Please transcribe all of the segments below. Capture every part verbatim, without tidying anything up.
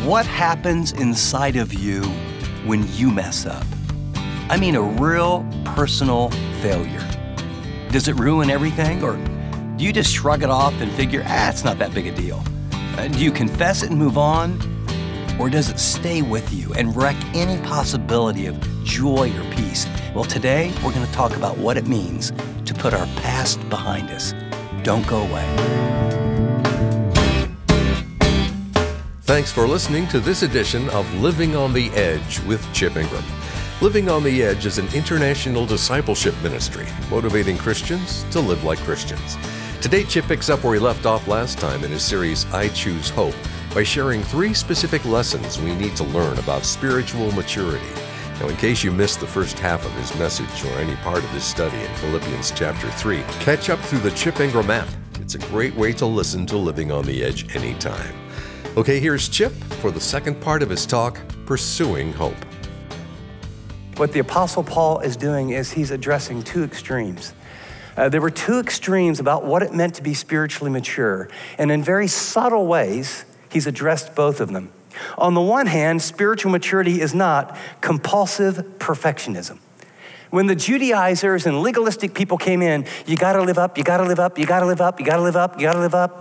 What happens inside of you when you mess up? I mean a real personal failure. Does it ruin everything, or do you just shrug it off and figure, ah, it's not that big a deal? Uh, do you confess it and move on, or does it stay with you and wreck any possibility of joy or peace? Well, today we're going to talk about what it means to put our past behind us. Don't go away. Thanks for listening to this edition of Living on the Edge with Chip Ingram. Living on the Edge is an international discipleship ministry, motivating Christians to live like Christians. Today, Chip picks up where he left off last time in his series, I Choose Hope, by sharing three specific lessons we need to learn about spiritual maturity. Now, in case you missed the first half of his message or any part of his study in Philippians chapter three, catch up through the Chip Ingram app. It's a great way to listen to Living on the Edge anytime. Okay, here's Chip for the second part of his talk, Pursuing Hope. What the Apostle Paul is doing is he's addressing two extremes. Uh, there were two extremes about what it meant to be spiritually mature, and in very subtle ways, he's addressed both of them. On the one hand, spiritual maturity is not compulsive perfectionism. When the Judaizers and legalistic people came in, you gotta live up, you gotta live up, you gotta live up, you gotta live up, you gotta live up.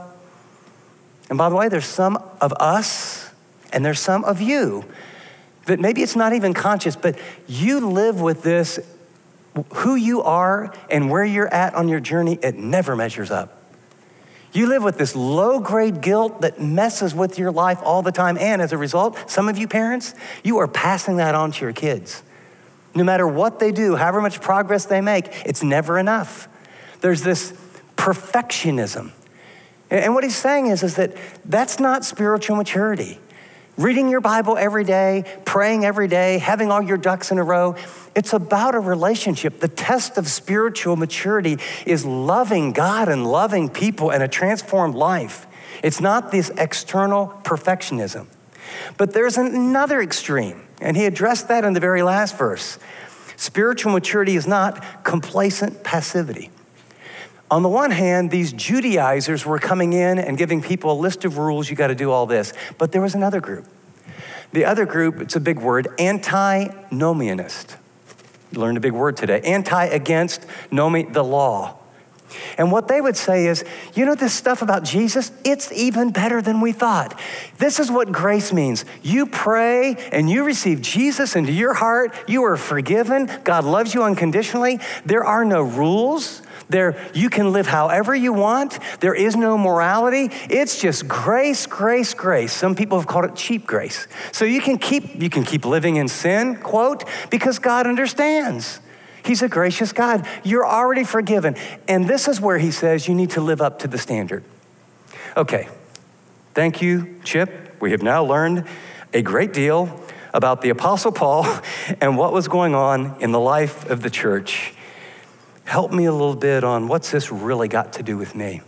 And by the way, there's some of us and there's some of you that maybe it's not even conscious, but you live with this, who you are and where you're at on your journey, it never measures up. You live with this low-grade guilt that messes with your life all the time. And as a result, some of you parents, you are passing that on to your kids. No matter what they do, however much progress they make, it's never enough. There's this perfectionism. And what he's saying is, is that that's not spiritual maturity. Reading your Bible every day, praying every day, having all your ducks in a row, it's about a relationship. The test of spiritual maturity is loving God and loving people and a transformed life. It's not this external perfectionism. But there's another extreme, and he addressed that in the very last verse. Spiritual maturity is not complacent passivity. On the one hand, these Judaizers were coming in and giving people a list of rules, you got to do all this. But there was another group. The other group, it's a big word, antinomianist. You learned a big word today. Anti against, nomi, the law. And what they would say is, you know this stuff about Jesus, it's even better than we thought. This is what grace means. You pray and you receive Jesus into your heart. You are forgiven. God loves you unconditionally. There are no rules. There, you can live however you want. There is no morality. It's just grace, grace, grace. Some people have called it cheap grace. So you can keep, you can keep living in sin, quote, because God understands. He's a gracious God. You're already forgiven. And this is where he says you need to live up to the standard. Okay, thank you, Chip. We have now learned a great deal about the Apostle Paul and what was going on in the life of the church. Help me a little bit on what's this really got to do with me?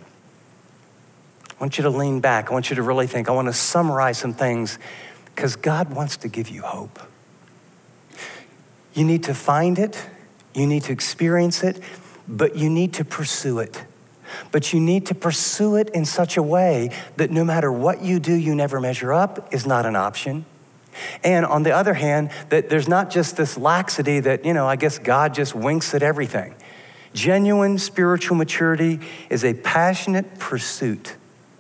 I want you to lean back. I want you to really think. I want to summarize some things because God wants to give you hope. You need to find it. You need to experience it, but you need to pursue it. But you need to pursue it in such a way that no matter what you do, you never measure up is not an option. And on the other hand, that there's not just this laxity that, you know, I guess God just winks at everything. Genuine spiritual maturity is a passionate pursuit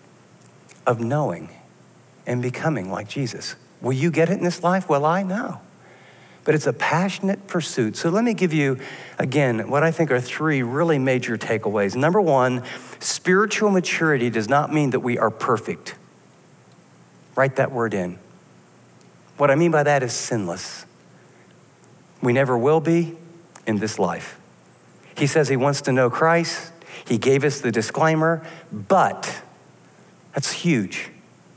of knowing and becoming like Jesus. Will you get it in this life? Will I? No. But it's a passionate pursuit. So let me give you, again, what I think are three really major takeaways. Number one, spiritual maturity does not mean that we are perfect. Write that word in. What I mean by that is sinless. We never will be in this life. He says he wants to know Christ. He gave us the disclaimer, but that's huge.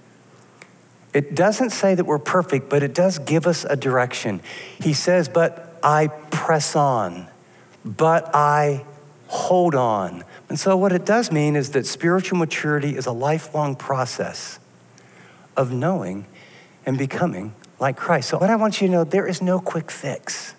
It doesn't say that we're perfect, but it does give us a direction. He says, but I press on, but I hold on. And so what it does mean is that spiritual maturity is a lifelong process of knowing and becoming like Christ. So what I want you to know, there is no quick fix.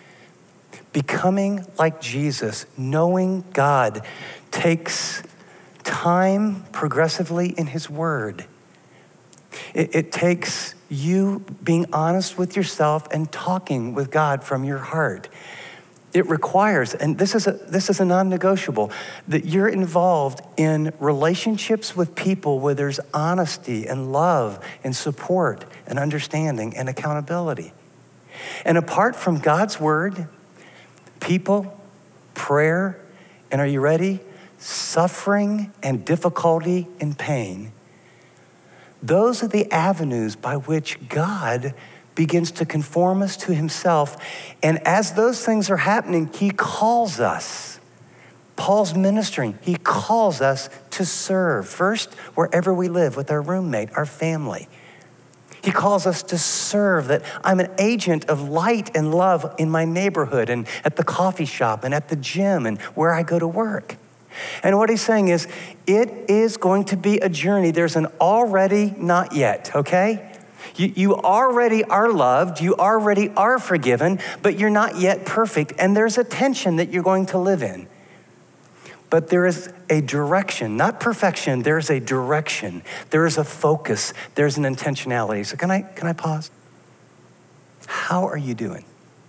Becoming like Jesus, knowing God, takes time progressively in his word. It, it takes you being honest with yourself and talking with God from your heart. It requires, and this is a this is a non-negotiable, that you're involved in relationships with people where there's honesty and love and support and understanding and accountability. And apart from God's word, people, prayer, and are you ready? Suffering and difficulty and pain. Those are the avenues by which God begins to conform us to himself. And as those things are happening, he calls us. Paul's ministering. He calls us to serve. First, wherever we live, with our roommate, our family. He calls us to serve, that I'm an agent of light and love in my neighborhood and at the coffee shop and at the gym and where I go to work. And what he's saying is, it is going to be a journey. There's an already, not yet, okay? You, you already are loved, you already are forgiven, but you're not yet perfect, and there's a tension that you're going to live in. But there is a direction, not perfection, there's a direction. There is a focus, there's an intentionality. So can I, can I pause? How are you doing?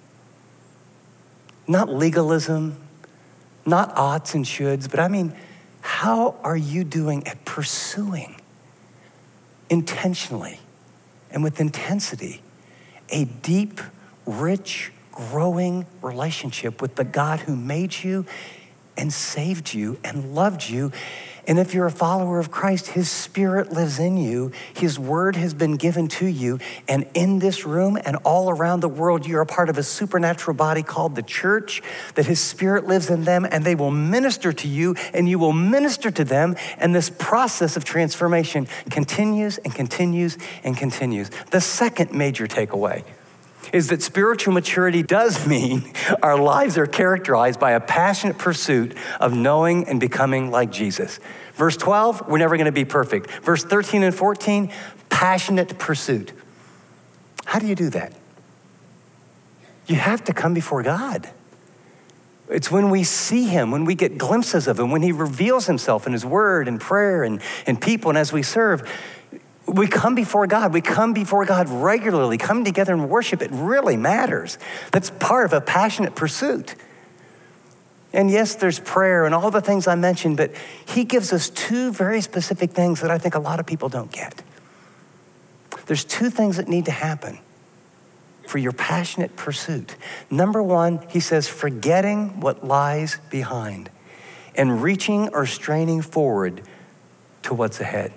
Not legalism, not oughts and shoulds, but I mean, how are you doing at pursuing intentionally and with intensity a deep, rich, growing relationship with the God who made you and saved you and loved you? And if you're a follower of Christ, his Spirit lives in you. His word has been given to you. And in this room and all around the world, you're a part of a supernatural body called the church, that his Spirit lives in them, and they will minister to you and you will minister to them. And this process of transformation continues and continues and continues. The second major takeaway is that spiritual maturity does mean our lives are characterized by a passionate pursuit of knowing and becoming like Jesus. Verse twelve, we're never going to be perfect. Verse thirteen and fourteen, passionate pursuit. How do you do that? You have to come before God. It's when we see him, when we get glimpses of him, when he reveals himself in his word and prayer and, and people, and as we serve, we come before God. We come before God regularly. Come together and worship. It really matters. That's part of a passionate pursuit. And yes, there's prayer and all the things I mentioned, but he gives us two very specific things that I think a lot of people don't get. There's two things that need to happen for your passionate pursuit. Number one, he says, forgetting what lies behind and reaching or straining forward to what's ahead.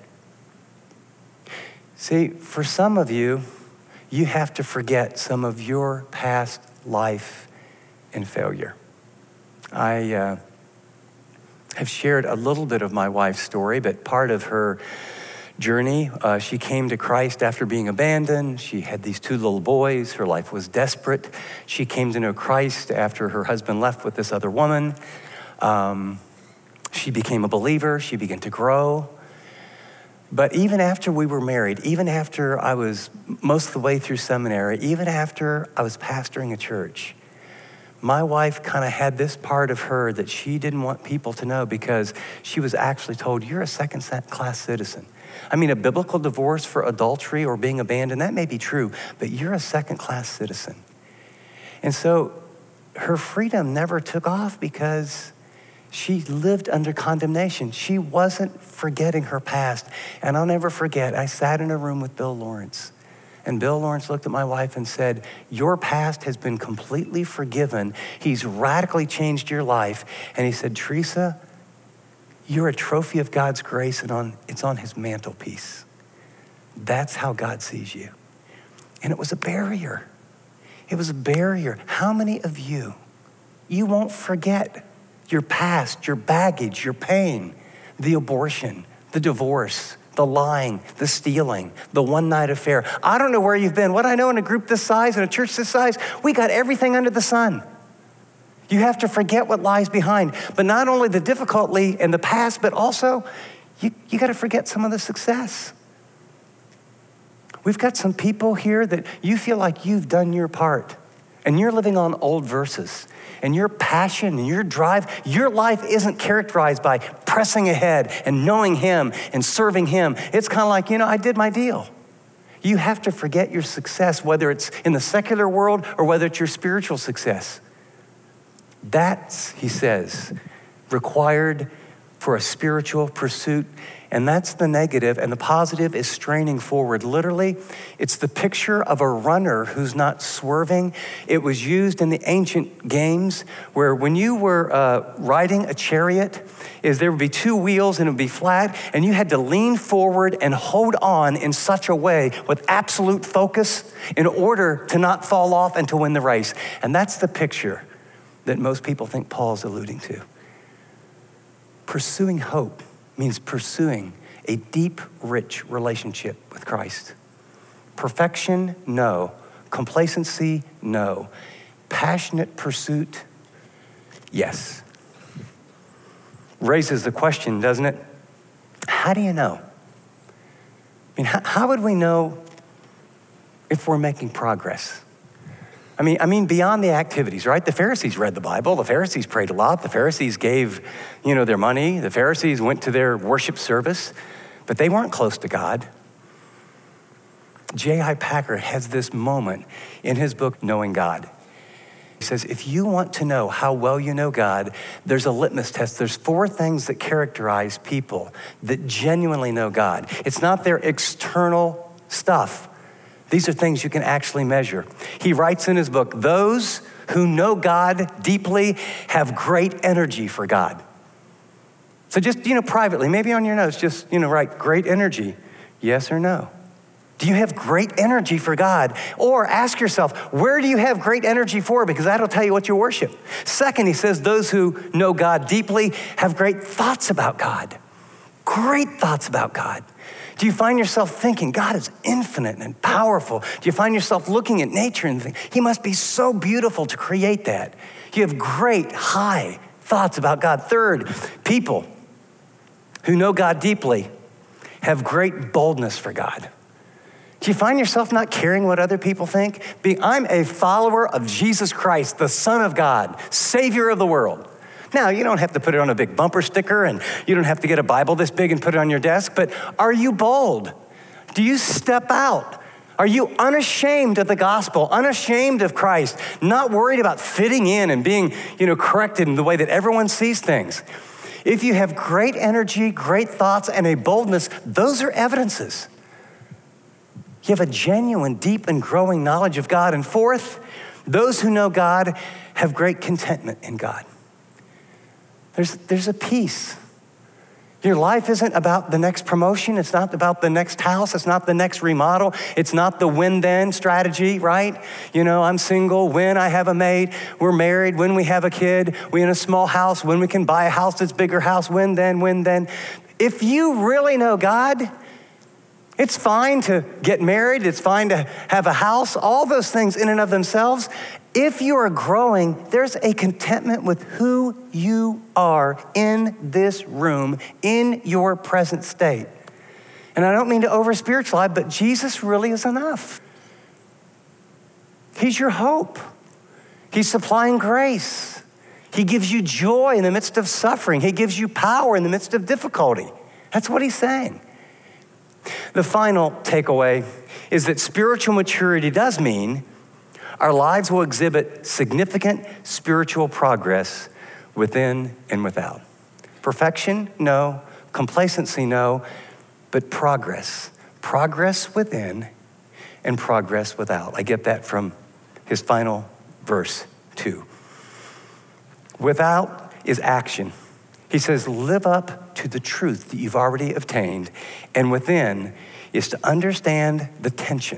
See, for some of you, you have to forget some of your past life and failure. I uh, have shared a little bit of my wife's story, but part of her journey, uh, she came to Christ after being abandoned. She had these two little boys. Her life was desperate. She came to know Christ after her husband left with this other woman. Um, she became a believer. She began to grow. But even after we were married, even after I was most of the way through seminary, even after I was pastoring a church, my wife kind of had this part of her that she didn't want people to know because she was actually told, you're a second-class citizen. I mean, a biblical divorce for adultery or being abandoned, that may be true, but you're a second-class citizen. And so her freedom never took off because she lived under condemnation. She wasn't forgetting her past. And I'll never forget, I sat in a room with Bill Lawrence. And Bill Lawrence looked at my wife and said, your past has been completely forgiven. He's radically changed your life. And he said, Teresa, you're a trophy of God's grace, and on, it's on his mantelpiece. That's how God sees you. And it was a barrier. It was a barrier. How many of you, you won't forget your past, your baggage, your pain, the abortion, the divorce, the lying, the stealing, the one-night affair. I don't know where you've been. What I know in a group this size, in a church this size, we got everything under the sun. You have to forget what lies behind. But not only the difficulty and the past, but also you, you got to forget some of the success. We've got some people here that you feel like you've done your part, and you're living on old verses. And your passion and your drive, your life isn't characterized by pressing ahead and knowing him and serving him. It's kind of like, you know, I did my deal. You have to forget your success, whether it's in the secular world or whether it's your spiritual success. That's, he says, required for a spiritual pursuit. And that's the negative, and the positive is straining forward. Literally, it's the picture of a runner who's not swerving. It was used in the ancient games where when you were uh, riding a chariot, is there would be two wheels and it would be flat, and you had to lean forward and hold on in such a way with absolute focus in order to not fall off and to win the race. And that's the picture that most people think Paul's alluding to. Pursuing hope means pursuing a deep, rich relationship with Christ. Perfection, no. Complacency, no. Passionate pursuit, yes. Raises the question, doesn't it? How do you know? I mean, how, how would we know if we're making progress? I mean, I mean, beyond the activities, right? The Pharisees read the Bible. The Pharisees prayed a lot. The Pharisees gave, you know, their money. The Pharisees went to their worship service, but they weren't close to God. J I Packer has this moment in his book, Knowing God. He says, if you want to know how well you know God, there's a litmus test. There's four things that characterize people that genuinely know God. It's not their external stuff. These are things you can actually measure. He writes in his book, those who know God deeply have great energy for God. So just, you know, privately, maybe on your notes, just, you know, write great energy, yes or no. Do you have great energy for God? Or ask yourself, where do you have great energy for? Because that'll tell you what you worship. Second, he says, those who know God deeply have great thoughts about God. Great thoughts about God. Do you find yourself thinking, God is infinite and powerful? Do you find yourself looking at nature and think, he must be so beautiful to create that? You have great, high thoughts about God. Third, people who know God deeply have great boldness for God. Do you find yourself not caring what other people think? Being, I'm a follower of Jesus Christ, the Son of God, Savior of the world. Now, you don't have to put it on a big bumper sticker, and you don't have to get a Bible this big and put it on your desk, but are you bold? Do you step out? Are you unashamed of the gospel, unashamed of Christ, not worried about fitting in and being, you know, corrected in the way that everyone sees things? If you have great energy, great thoughts, and a boldness, those are evidences. You have a genuine, deep, and growing knowledge of God. And fourth, those who know God have great contentment in God. There's, there's a peace. Your life isn't about the next promotion. It's not about the next house. It's not the next remodel. It's not the when-then strategy, right? You know, I'm single, when I have a mate. We're married, when we have a kid. We're in a small house, when we can buy a house that's bigger house, when then, when then. If you really know God, it's fine to get married. It's fine to have a house. All those things in and of themselves. If you are growing, there's a contentment with who you are in this room, in your present state. And I don't mean to over-spiritualize, but Jesus really is enough. He's your hope. He's supplying grace. He gives you joy in the midst of suffering. He gives you power in the midst of difficulty. That's what he's saying. The final takeaway is that spiritual maturity does mean our lives will exhibit significant spiritual progress within and without. Perfection, no. Complacency, no. But progress. Progress within and progress without. I get that from his final verse, two. Without is action. He says, live up to the truth that you've already obtained. And within is to understand the tension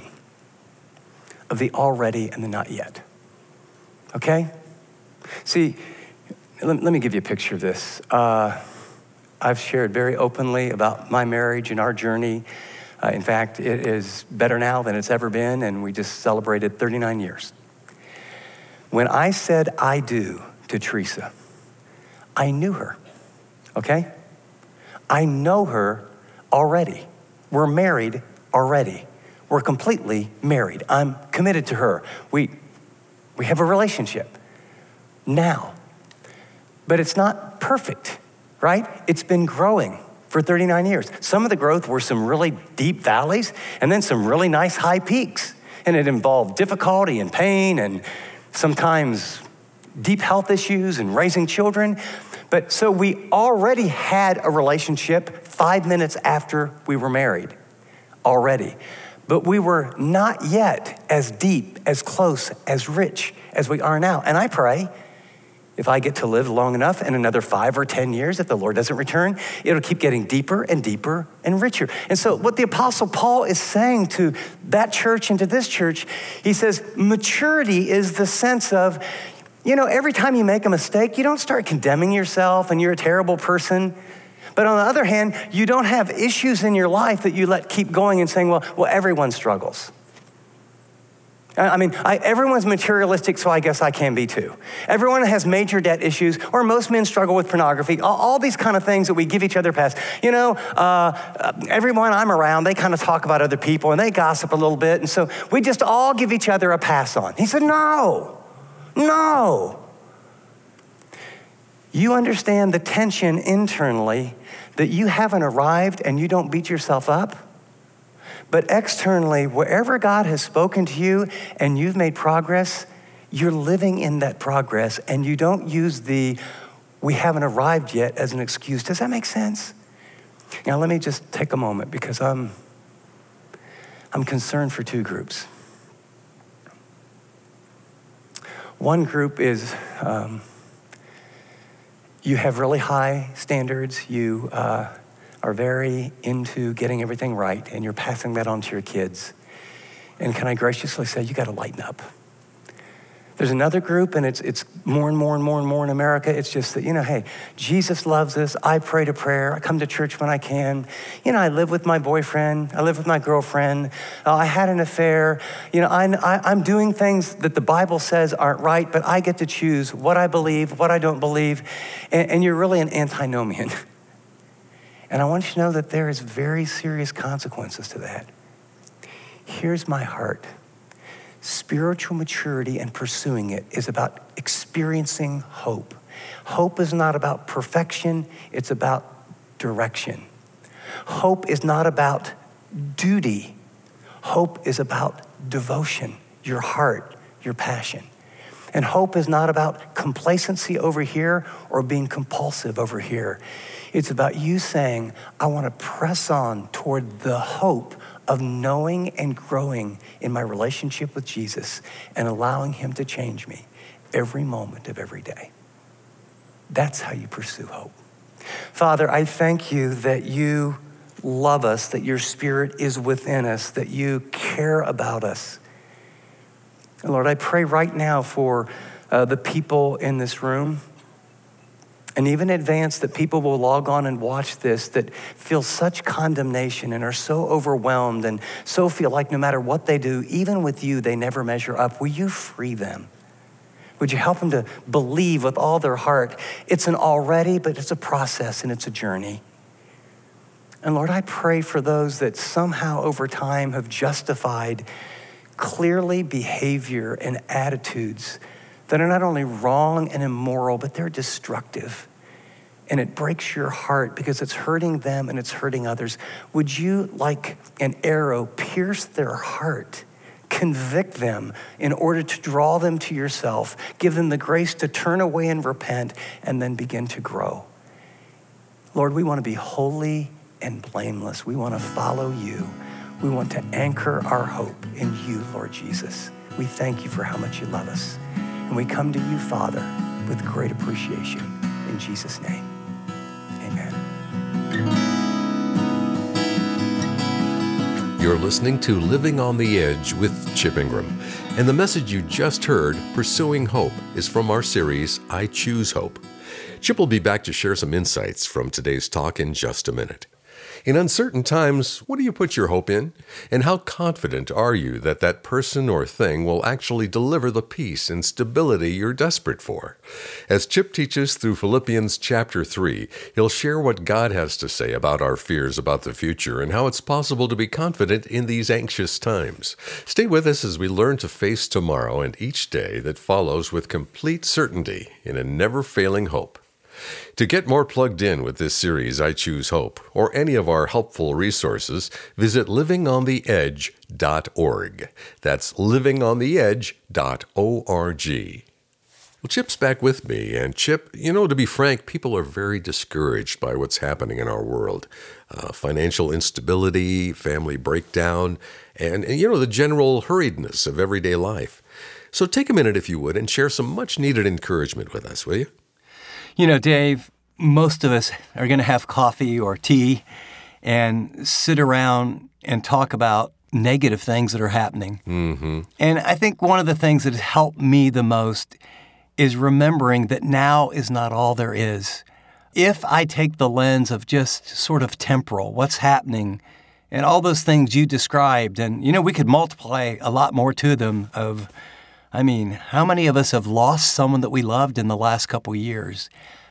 of the already and the not yet. Okay? See, let, let me give you a picture of this. Uh, I've shared very openly about my marriage and our journey. Uh, in fact, it is better now than it's ever been, and we just celebrated thirty-nine years. When I said I do to Teresa, I knew her, okay? I know her already. We're married already. We're completely married. I'm committed to her. We, we have a relationship now. But it's not perfect, right? It's been growing for thirty-nine years. Some of the growth were some really deep valleys and then some really nice high peaks. And it involved difficulty and pain and sometimes deep health issues and raising children. But so we already had a relationship five minutes after we were married, already. But we were not yet as deep, as close, as rich as we are now. And I pray, if I get to live long enough in another five or ten years, if the Lord doesn't return, it'll keep getting deeper and deeper and richer. And so what the Apostle Paul is saying to that church and to this church, he says, maturity is the sense of, you know, every time you make a mistake, you don't start condemning yourself and you're a terrible person. But on the other hand, you don't have issues in your life that you let keep going and saying, well, well, everyone struggles. I mean, I, everyone's materialistic, so I guess I can be too. Everyone has major debt issues, or most men struggle with pornography, all, all these kind of things that we give each other pass. You know, uh, everyone I'm around, they kind of talk about other people and they gossip a little bit. And so we just all give each other a pass on. He said, no, no. You understand the tension internally that you haven't arrived and you don't beat yourself up. But externally, wherever God has spoken to you and you've made progress, you're living in that progress and you don't use the we haven't arrived yet as an excuse. Does that make sense? Now, let me just take a moment because I'm, I'm concerned for two groups. One group is um, you have really high standards. You uh, are very into getting everything right, and you're passing that on to your kids. And can I graciously say, you got to lighten up. There's another group, and it's it's more and more and more and more in America. It's just that, you know, hey, Jesus loves us. I pray to prayer. I come to church when I can. You know, I live with my boyfriend. I live with my girlfriend. Uh, I had an affair. You know, I, I, I'm doing things that the Bible says aren't right, but I get to choose what I believe, what I don't believe. And, and you're really an antinomian. And I want you to know that there is very serious consequences to that. Here's my heart. Spiritual maturity and pursuing it is about experiencing hope. Hope is not about perfection, it's about direction. Hope is not about duty. Hope is about devotion, your heart, your passion. And hope is not about complacency over here or being compulsive over here. It's about you saying, I want to press on toward the hope of knowing and growing in my relationship with Jesus and allowing him to change me every moment of every day. That's how you pursue hope. Father, I thank you that you love us, that your Spirit is within us, that you care about us. And Lord, I pray right now for uh, the people in this room, and even in advance that people will log on and watch this that feel such condemnation and are so overwhelmed and so feel like no matter what they do, even with you, they never measure up. Will you free them? Would you help them to believe with all their heart? It's an already, but it's a process and it's a journey. And Lord, I pray for those that somehow over time have justified clearly behavior and attitudes that are not only wrong and immoral, but they're destructive. And it breaks your heart because it's hurting them and it's hurting others. Would you, like an arrow, pierce their heart, convict them in order to draw them to yourself, give them the grace to turn away and repent, and then begin to grow? Lord, we want to be holy and blameless. We want to follow you. We want to anchor our hope in you, Lord Jesus. We thank you for how much you love us. And we come to you, Father, with great appreciation. In Jesus' name, amen. You're listening to Living on the Edge with Chip Ingram. And the message you just heard, Pursuing Hope, is from our series, I Choose Hope. Chip will be back to share some insights from today's talk in just a minute. In uncertain times, what do you put your hope in? And how confident are you that that person or thing will actually deliver the peace and stability you're desperate for? As Chip teaches through Philippians chapter three, he'll share what God has to say about our fears about the future and how it's possible to be confident in these anxious times. Stay with us as we learn to face tomorrow and each day that follows with complete certainty in a never-failing hope. To get more plugged in with this series, I Choose Hope, or any of our helpful resources, visit living on the edge dot org. That's living on the edge dot org. Well, Chip's back with me, and Chip, you know, to be frank, people are very discouraged by what's happening in our world. Uh, financial instability, family breakdown, and, and, you know, the general hurriedness of everyday life. So take a minute, if you would, and share some much-needed encouragement with us, will you? You know, Dave, most of us are going to have coffee or tea and sit around and talk about negative things that are happening. Mm-hmm. And I think one of the things that has helped me the most is remembering that now is not all there is. If I take the lens of just sort of temporal, what's happening, and all those things you described, and, you know, we could multiply a lot more to them of, I mean, how many of us have lost someone that we loved in the last couple years?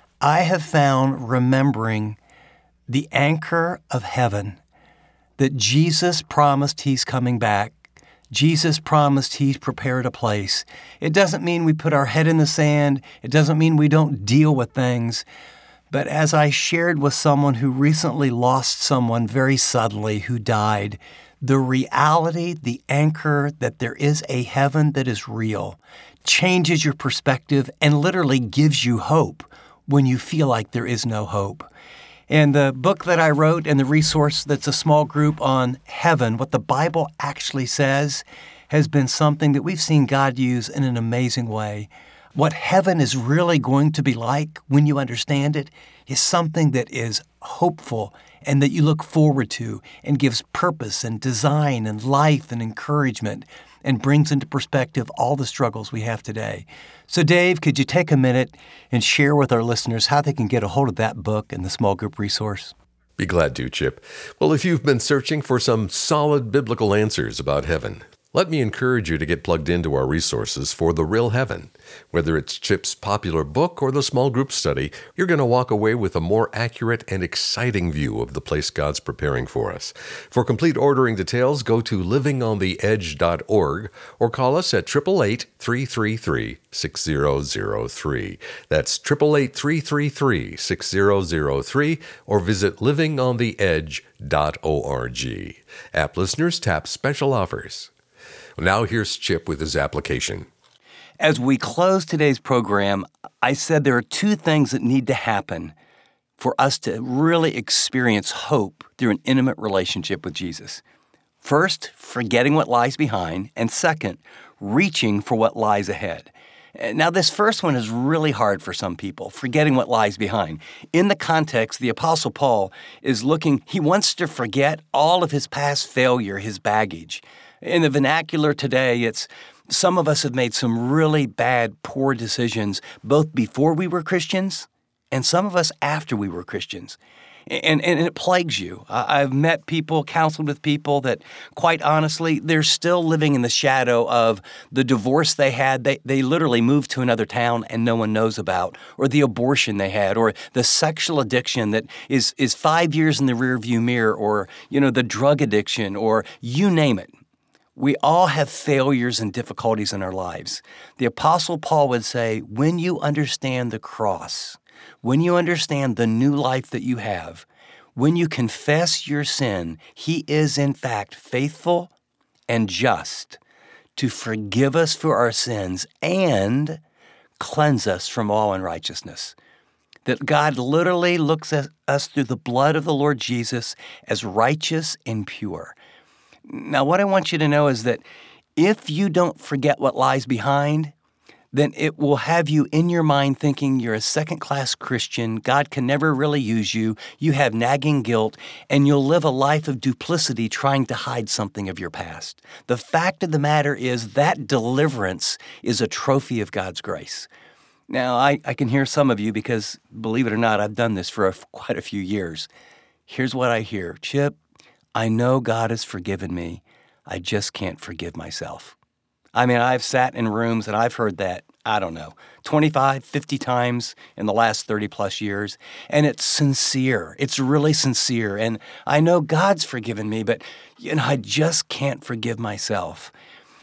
I have found remembering the anchor of heaven, that Jesus promised He's coming back. Jesus promised He's prepared a place. It doesn't mean we put our head in the sand. It doesn't mean we don't deal with things. But as I shared with someone who recently lost someone very suddenly who died, the reality, the anchor that there is a heaven that is real changes your perspective and literally gives you hope when you feel like there is no hope. And the book that I wrote and the resource that's a small group on heaven, what the Bible actually says, has been something that we've seen God use in an amazing way. What heaven is really going to be like when you understand it is something that is hopeful and that you look forward to and gives purpose and design and life and encouragement and brings into perspective all the struggles we have today. So Dave, could you take a minute and share with our listeners how they can get a hold of that book and the small group resource? Be glad to, Chip. Well, if you've been searching for some solid biblical answers about heaven, let me encourage you to get plugged into our resources for the real heaven. Whether it's Chip's popular book or the small group study, you're going to walk away with a more accurate and exciting view of the place God's preparing for us. For complete ordering details, go to living on the edge dot org or call us at eight eight eight, three three three, six zero zero three. That's eight eight eight, three three three, six zero zero three or visit living on the edge dot org. App listeners tap special offers. Now here's Chip with his application. As we close today's program, I said there are two things that need to happen for us to really experience hope through an intimate relationship with Jesus. First, forgetting what lies behind, and second, reaching for what lies ahead. Now, this first one is really hard for some people, forgetting what lies behind. In the context, the Apostle Paul is looking, he wants to forget all of his past failure, his baggage. In the vernacular today, it's some of us have made some really bad, poor decisions, both before we were Christians and some of us after we were Christians. And, and, and it plagues you. I've met people, counseled with people that, quite honestly, they're still living in the shadow of the divorce they had. They, they literally moved to another town and no one knows about, or the abortion they had, or the sexual addiction that is, is five years in the rearview mirror, or, you know, the drug addiction, or you name it. We all have failures and difficulties in our lives. The Apostle Paul would say, when you understand the cross, when you understand the new life that you have, when you confess your sin, He is in fact faithful and just to forgive us for our sins and cleanse us from all unrighteousness. That God literally looks at us through the blood of the Lord Jesus as righteous and pure. Now, what I want you to know is that if you don't forget what lies behind, then it will have you in your mind thinking you're a second-class Christian, God can never really use you, you have nagging guilt, and you'll live a life of duplicity trying to hide something of your past. The fact of the matter is that deliverance is a trophy of God's grace. Now, I, I can hear some of you because, believe it or not, I've done this for a, quite a few years. Here's what I hear. Chip, I know God has forgiven me. I just can't forgive myself. I mean, I've sat in rooms and I've heard that, I don't know, twenty-five, fifty times in the last thirty plus years. And it's sincere. It's really sincere. And I know God's forgiven me, but, you know, I just can't forgive myself.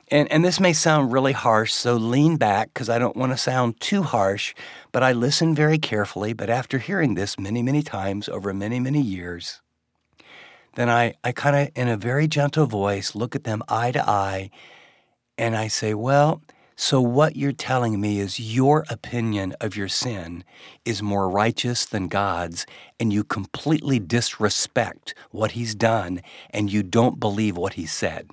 And, and this may sound really harsh, so lean back because I don't want to sound too harsh, but I listen very carefully. But after hearing this many, many times over many, many years, then I, I kind of, in a very gentle voice, look at them eye to eye, and I say, well, so what you're telling me is your opinion of your sin is more righteous than God's, and you completely disrespect what he's done, and you don't believe what he said.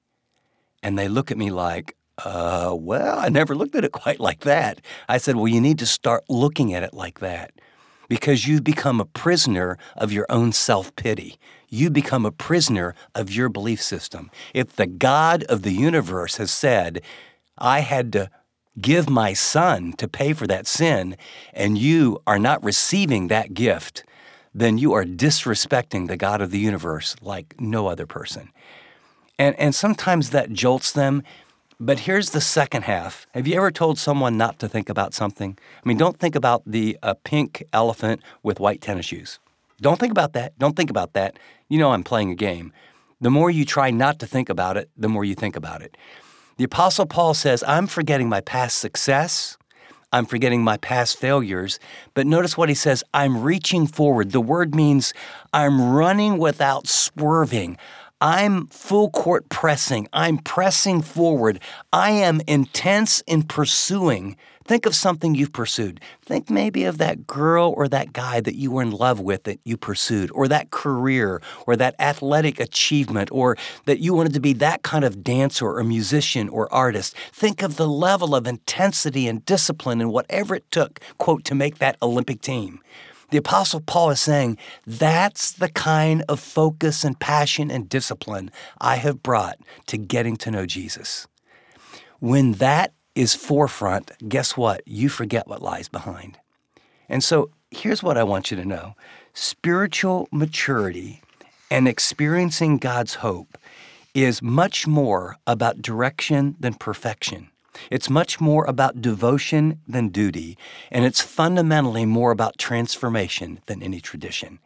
And they look at me like, uh, well, I never looked at it quite like that. I said, well, you need to start looking at it like that because you've become a prisoner of your own self-pity. You become a prisoner of your belief system. If the God of the universe has said, I had to give my son to pay for that sin, and you are not receiving that gift, then you are disrespecting the God of the universe like no other person. And, and sometimes that jolts them. But here's the second half. Have you ever told someone not to think about something? I mean, don't think about the uh, pink elephant with white tennis shoes. Don't think about that. Don't think about that. You know I'm playing a game. The more you try not to think about it, the more you think about it. The Apostle Paul says, I'm forgetting my past success. I'm forgetting my past failures. But notice what he says, I'm reaching forward. The word means I'm running without swerving. I'm full court pressing. I'm pressing forward. I am intense in pursuing. Think of something you've pursued. Think maybe of that girl or that guy that you were in love with that you pursued, or that career, or that athletic achievement, or that you wanted to be that kind of dancer or musician or artist. Think of the level of intensity and discipline and whatever it took, quote, to make that Olympic team. The Apostle Paul is saying, that's the kind of focus and passion and discipline I have brought to getting to know Jesus. When that is forefront, guess what? You forget what lies behind. And so here's what I want you to know. Spiritual maturity and experiencing God's hope is much more about direction than perfection. It's much more about devotion than duty, and it's fundamentally more about transformation than any tradition.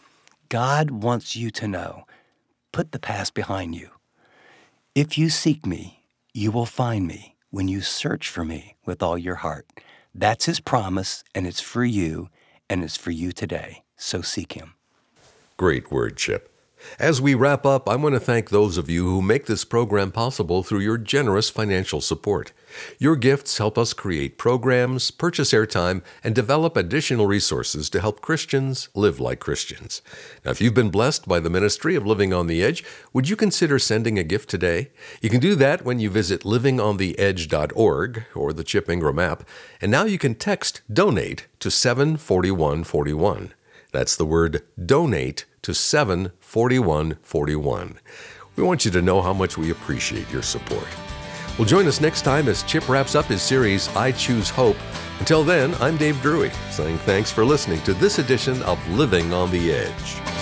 God wants you to know, put the past behind you. If you seek me, you will find me when you search for me with all your heart. That's his promise, and it's for you, and it's for you today. So seek him. Great word, Chip. As we wrap up, I want to thank those of you who make this program possible through your generous financial support. Your gifts help us create programs, purchase airtime, and develop additional resources to help Christians live like Christians. Now, if you've been blessed by the ministry of Living on the Edge, would you consider sending a gift today? You can do that when you visit living on the edge dot org or the Chip Ingram app, and now you can text DONATE to seven four one four one. That's the word DONATE to seven four one four one. We want you to know how much we appreciate your support. Well, join us next time as Chip wraps up his series, I Choose Hope. Until then, I'm Dave Drury, saying thanks for listening to this edition of Living on the Edge.